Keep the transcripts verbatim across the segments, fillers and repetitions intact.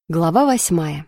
Глава восьмая.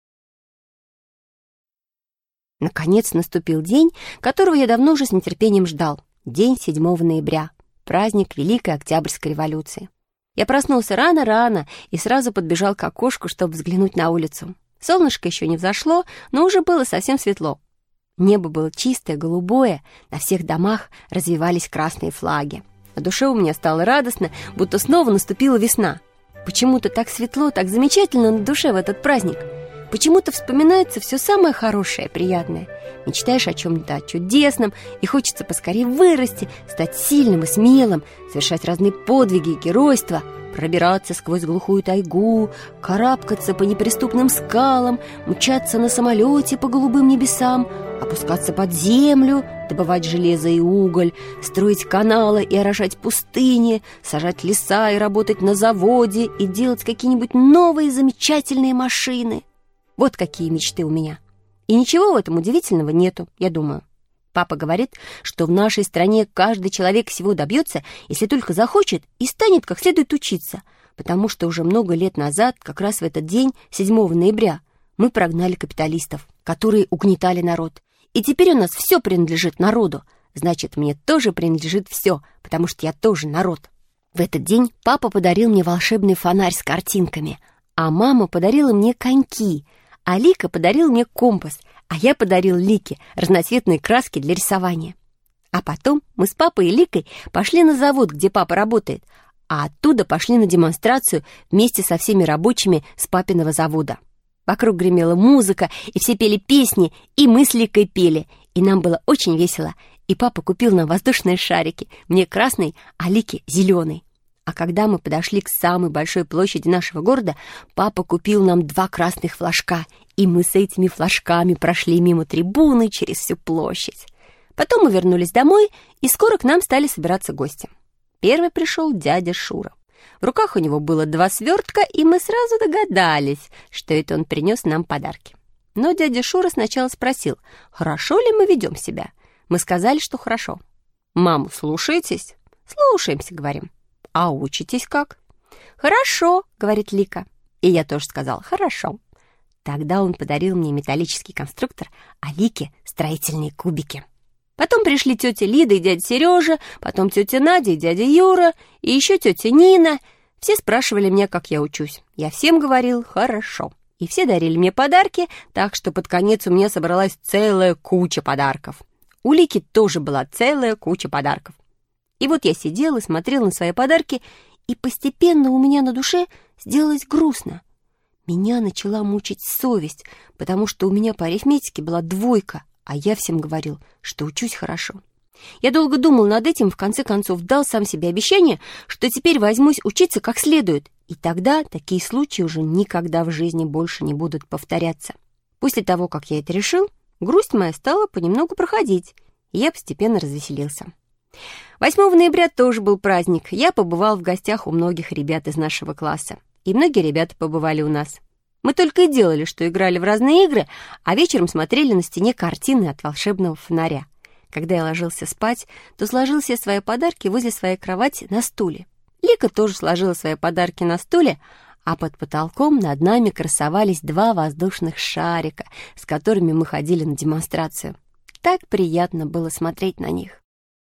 Наконец наступил день, которого я давно уже с нетерпением ждал. День седьмого ноября, праздник Великой Октябрьской революции. Я проснулся рано-рано и сразу подбежал к окошку, чтобы взглянуть на улицу. Солнышко еще не взошло, но уже было совсем светло. Небо было чистое, голубое, на всех домах развивались красные флаги. На душе у меня стало радостно, будто снова наступила весна. Почему-то так светло, так замечательно на душе в этот праздник. Почему-то вспоминается все самое хорошее, приятное. Мечтаешь о чем-то чудесном, и хочется поскорее вырасти, стать сильным и смелым, совершать разные подвиги и геройства, пробираться сквозь глухую тайгу, карабкаться по неприступным скалам, мчаться на самолете по голубым небесам, опускаться под землю, добывать железо и уголь, строить каналы и орошать пустыни, сажать леса и работать на заводе и делать какие-нибудь новые замечательные машины. Вот какие мечты у меня. И ничего в этом удивительного нету, я думаю. Папа говорит, что в нашей стране каждый человек всего добьется, если только захочет и станет как следует учиться, потому что уже много лет назад, как раз в этот день, седьмого ноября, мы прогнали капиталистов, которые угнетали народ. И теперь у нас все принадлежит народу. Значит, мне тоже принадлежит все, потому что я тоже народ. В этот день папа подарил мне волшебный фонарь с картинками, а мама подарила мне коньки, а Лика подарил мне компас, а я подарил Лике разноцветные краски для рисования. А потом мы с папой и Ликой пошли на завод, где папа работает, а оттуда пошли на демонстрацию вместе со всеми рабочими с папиного завода. Вокруг гремела музыка, и все пели песни, и мы с Ликой пели, и нам было очень весело. И папа купил нам воздушные шарики, мне красный, а Лике зеленый. А когда мы подошли к самой большой площади нашего города, папа купил нам два красных флажка, и мы с этими флажками прошли мимо трибуны через всю площадь. Потом мы вернулись домой, и скоро к нам стали собираться гости. Первый пришел дядя Шура. В руках у него было два свертка, и мы сразу догадались, что это он принес нам подарки. Но дядя Шура сначала спросил, хорошо ли мы ведем себя. Мы сказали, что хорошо. «Маму слушаетесь?» «Слушаемся», — говорим. «А учитесь как?» «Хорошо», — говорит Лика. И я тоже сказала «хорошо». Тогда он подарил мне металлический конструктор, а Лике — строительные кубики. Потом пришли тетя Лида и дядя Сережа, потом тетя Надя и дядя Юра, и еще тетя Нина. Все спрашивали меня, как я учусь. Я всем говорил «хорошо». И все дарили мне подарки, так что под конец у меня собралась целая куча подарков. У Лики тоже была целая куча подарков. И вот я сидела и смотрела на свои подарки, и постепенно у меня на душе сделалось грустно. Меня начала мучить совесть, потому что у меня по арифметике была двойка, а я всем говорил, что учусь хорошо. Я долго думал над этим, в конце концов дал сам себе обещание, что теперь возьмусь учиться как следует, и тогда такие случаи уже никогда в жизни больше не будут повторяться. После того, как я это решил, грусть моя стала понемногу проходить, и я постепенно развеселился. восьмого ноября тоже был праздник. Я побывал в гостях у многих ребят из нашего класса, и многие ребята побывали у нас. Мы только и делали, что играли в разные игры, а вечером смотрели на стене картины от волшебного фонаря. Когда я ложился спать, то сложил все свои подарки возле своей кровати на стуле. Лика тоже сложила свои подарки на стуле, а под потолком над нами красовались два воздушных шарика, с которыми мы ходили на демонстрацию. Так приятно было смотреть на них.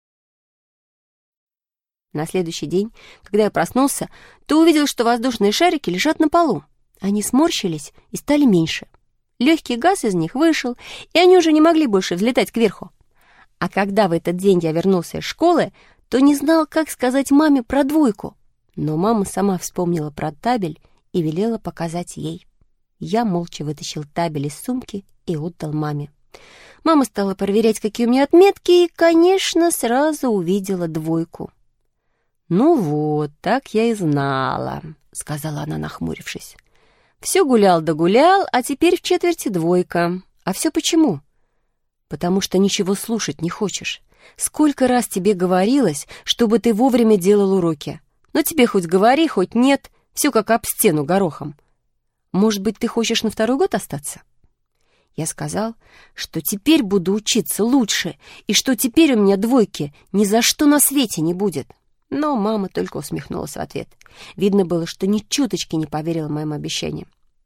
На следующий день, когда я проснулся, то увидел, что воздушные шарики лежат на полу. Они сморщились и стали меньше. Легкий газ из них вышел, и они уже не могли больше взлетать кверху. А когда в этот день я вернулся из школы, то не знал, как сказать маме про двойку. Но мама сама вспомнила про табель и велела показать ей. Я молча вытащил табель из сумки и отдал маме. Мама стала проверять, какие у меня отметки, и, конечно, сразу увидела двойку. «Ну вот, так я и знала», — сказала она, нахмурившись. «Все гулял да гулял, а теперь в четверти двойка. А все почему?» «Потому что ничего слушать не хочешь. Сколько раз тебе говорилось, чтобы ты вовремя делал уроки? Но тебе хоть говори, хоть нет, все как об стену горохом. Может быть, ты хочешь на второй год остаться?» Я сказал, что теперь буду учиться лучше, и что теперь у меня двойки ни за что на свете не будет. Но мама только усмехнулась в ответ. Видно было, что ни чуточки не поверила моим обещаниям.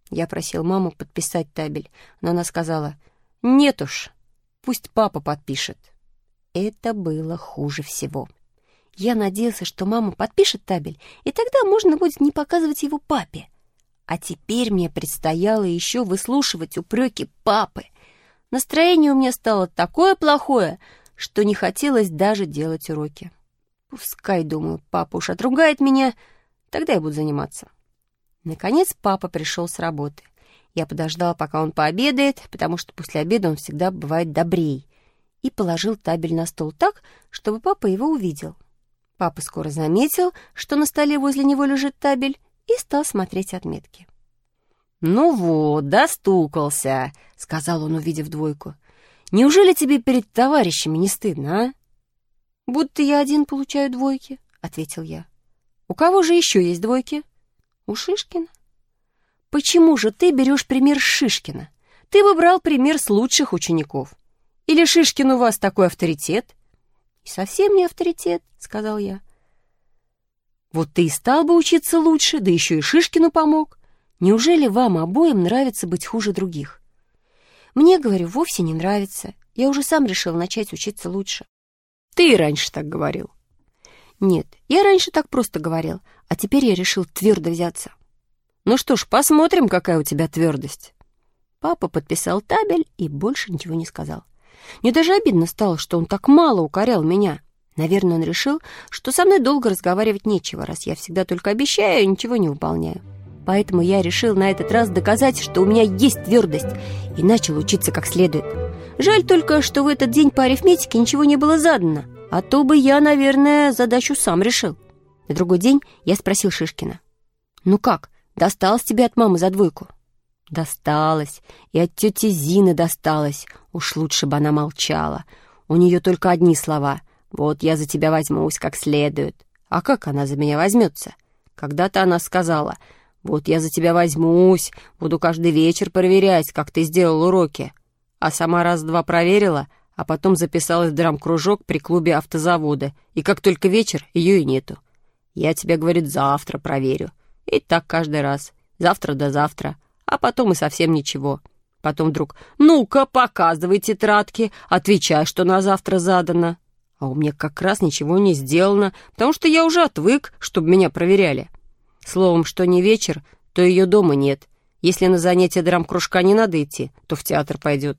Я просил маму подписать табель, но она сказала: «Нет уж, пусть папа подпишет». Это было хуже всего. Я надеялся, что мама подпишет табель, и тогда можно будет не показывать его папе. А теперь мне предстояло еще выслушивать упреки папы. Настроение у меня стало такое плохое, что не хотелось даже делать уроки. Пускай, думаю, папа уж отругает меня, тогда я буду заниматься. Наконец папа пришел с работы. Я подождала, пока он пообедает, потому что после обеда он всегда бывает добрей, и положил табель на стол так, чтобы папа его увидел. Папа скоро заметил, что на столе возле него лежит табель, и стал смотреть отметки. «Ну вот, достукался», — сказал он, увидев двойку. «Неужели тебе перед товарищами не стыдно, а?» «Будто я один получаю двойки», — ответил я. «У кого же еще есть двойки?» «У Шишкина». «Почему же ты берешь пример с Шишкина? Ты бы брал пример с лучших учеников. Или Шишкин у вас такой авторитет?» «И совсем не авторитет», — сказал я. «Вот ты и стал бы учиться лучше, да еще и Шишкину помог. Неужели вам обоим нравится быть хуже других?» «Мне, говорю, вовсе не нравится. Я уже сам решил начать учиться лучше». «Ты и раньше так говорил». «Нет, я раньше так просто говорил, а теперь я решил твердо взяться». «Ну что ж, посмотрим, какая у тебя твердость». Папа подписал табель и больше ничего не сказал. Мне даже обидно стало, что он так мало укорял меня. Наверное, он решил, что со мной долго разговаривать нечего, раз я всегда только обещаю и ничего не выполняю. Поэтому я решил на этот раз доказать, что у меня есть твердость, и начал учиться как следует. Жаль только, что в этот день по арифметике ничего не было задано, а то бы я, наверное, задачу сам решил. На другой день я спросил Шишкина: «Ну как, досталось тебе от мамы за двойку?» «Досталось, и от тети Зины досталось. Уж лучше бы она молчала. У нее только одни слова: «Вот я за тебя возьмусь как следует». А как она за меня возьмется? Когда-то она сказала: «Вот я за тебя возьмусь, буду каждый вечер проверять, как ты сделал уроки». А сама раз-два проверила, а потом записалась в драм-кружок при клубе автозавода, и как только вечер, ее и нету. «Я тебя, — говорит, — завтра проверю». И так каждый раз. Завтра да завтра. А потом и совсем ничего. Потом вдруг: «Ну-ка, показывай тетрадки, отвечай, что на завтра задано». А у меня как раз ничего не сделано, потому что я уже отвык, чтобы меня проверяли. Словом, что не вечер, то ее дома нет. Если на занятия драм-кружка не надо идти, то в театр пойдет.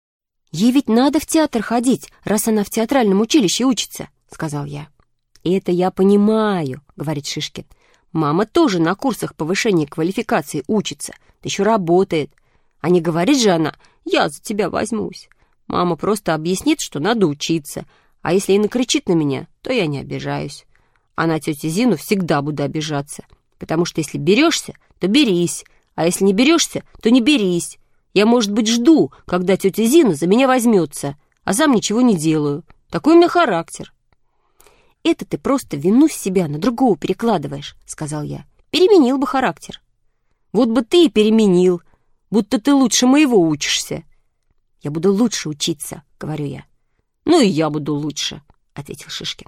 «Ей ведь надо в театр ходить, раз она в театральном училище учится», — сказал я. «И это я понимаю», — говорит Шишкин. «Мама тоже на курсах повышения квалификации учится, да еще работает. А не говорит же она: «Я за тебя возьмусь». Мама просто объяснит, что надо учиться, а если и накричит на меня, то я не обижаюсь. А на тетю Зину всегда буду обижаться, потому что если берешься, то берись, а если не берешься, то не берись. Я, может быть, жду, когда тетя Зина за меня возьмется, а сам ничего не делаю. Такой у меня характер». «Это ты просто вину с себя на другого перекладываешь», — сказал я. «Переменил бы характер». «Вот бы ты и переменил, будто ты лучше моего учишься». «Я буду лучше учиться», — говорю я. «Ну и я буду лучше», — ответил Шишкин.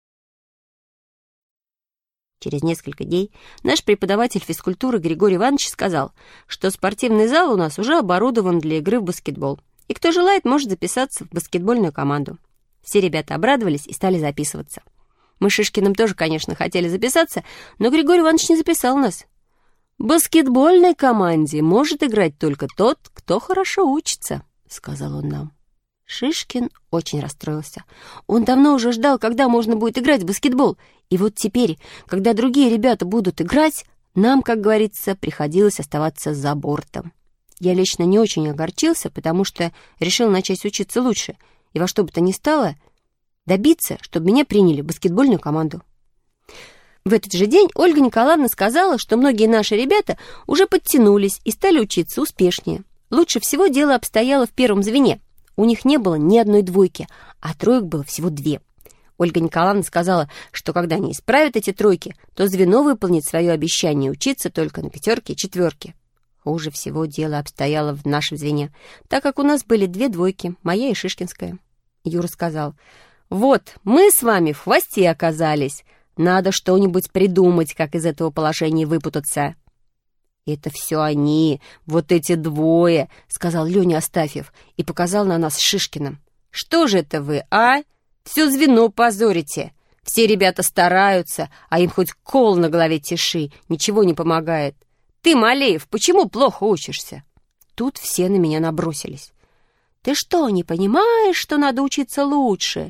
Через несколько дней наш преподаватель физкультуры Григорий Иванович сказал, что спортивный зал у нас уже оборудован для игры в баскетбол, и кто желает, может записаться в баскетбольную команду. Все ребята обрадовались и стали записываться. Мы с Шишкиным тоже, конечно, хотели записаться, но Григорий Иванович не записал нас. «В баскетбольной команде может играть только тот, кто хорошо учится», — сказал он нам. Шишкин очень расстроился. Он давно уже ждал, когда можно будет играть в баскетбол. И вот теперь, когда другие ребята будут играть, нам, как говорится, приходилось оставаться за бортом. Я лично не очень огорчился, потому что решил начать учиться лучше и во что бы то ни стало добиться, чтобы меня приняли в баскетбольную команду. В этот же день Ольга Николаевна сказала, что многие наши ребята уже подтянулись и стали учиться успешнее. Лучше всего дело обстояло в первом звене. У них не было ни одной двойки, а троек было всего две. Ольга Николаевна сказала, что когда они исправят эти тройки, то звено выполнит свое обещание учиться только на пятерке и четверке. Хуже всего дело обстояло в нашем звене, так как у нас были две двойки, моя и Шишкинская. Юра сказал: «Вот, мы с вами в хвосте оказались. Надо что-нибудь придумать, как из этого положения выпутаться». «Это все они, вот эти двое», — сказал Леня Астафьев и показал на нас с Шишкиным. «Что же это вы, а? Все звено позорите. Все ребята стараются, а им хоть кол на голове тиши, ничего не помогает. Ты, Малеев, почему плохо учишься?» Тут все на меня набросились. «Ты что, не понимаешь, что надо учиться лучше?»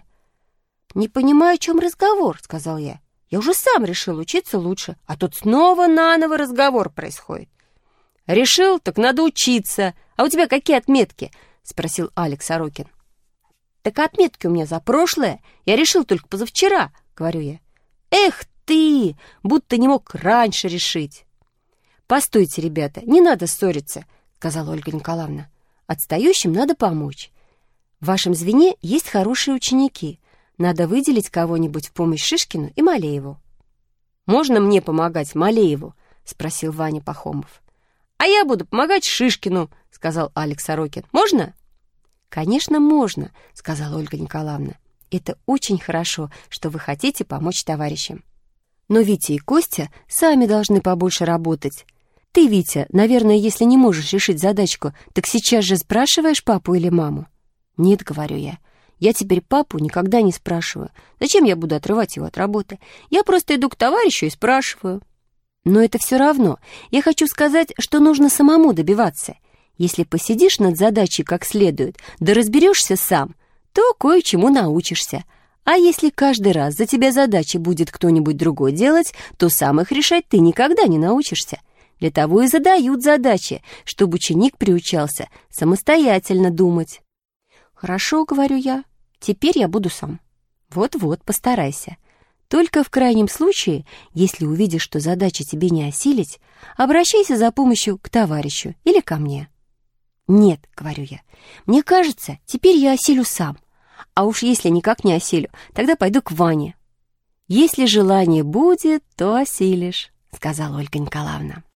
«Не понимаю, о чем разговор», — сказал я. «Я уже сам решил учиться лучше, а тут снова наново разговор происходит». «Решил, так надо учиться. А у тебя какие отметки?» — спросил Алекс Сорокин. «Так отметки у меня за прошлое. Я решил только позавчера», — говорю я. «Эх ты, будто не мог раньше решить». «Постойте, ребята, не надо ссориться», — сказала Ольга Николаевна. «Отстающим надо помочь. В вашем звене есть хорошие ученики. Надо выделить кого-нибудь в помощь Шишкину и Малееву». «Можно мне помогать Малееву?» — спросил Ваня Пахомов. «А я буду помогать Шишкину», — сказал Алекс Сорокин. «Можно?» «Конечно, можно», — сказала Ольга Николаевна. «Это очень хорошо, что вы хотите помочь товарищам. Но Витя и Костя сами должны побольше работать. Ты, Витя, наверное, если не можешь решить задачку, так сейчас же спрашиваешь папу или маму?» «Нет», — говорю я. «Я теперь папу никогда не спрашиваю. Зачем я буду отрывать его от работы? Я просто иду к товарищу и спрашиваю». «Но это все равно. Я хочу сказать, что нужно самому добиваться. Если посидишь над задачей как следует, да разберешься сам, то кое-чему научишься. А если каждый раз за тебя задачи будет кто-нибудь другой делать, то сам их решать ты никогда не научишься. Для того и задают задачи, чтобы ученик приучался самостоятельно думать». «Хорошо, — говорю я, — теперь я буду сам». «Вот-вот, постарайся. Только в крайнем случае, если увидишь, что задача тебе не осилить, обращайся за помощью к товарищу или ко мне». «Нет, — говорю я, — мне кажется, теперь я осилю сам. А уж если никак не осилю, тогда пойду к Ване». «Если желание будет, то осилишь», — сказала Ольга Николаевна.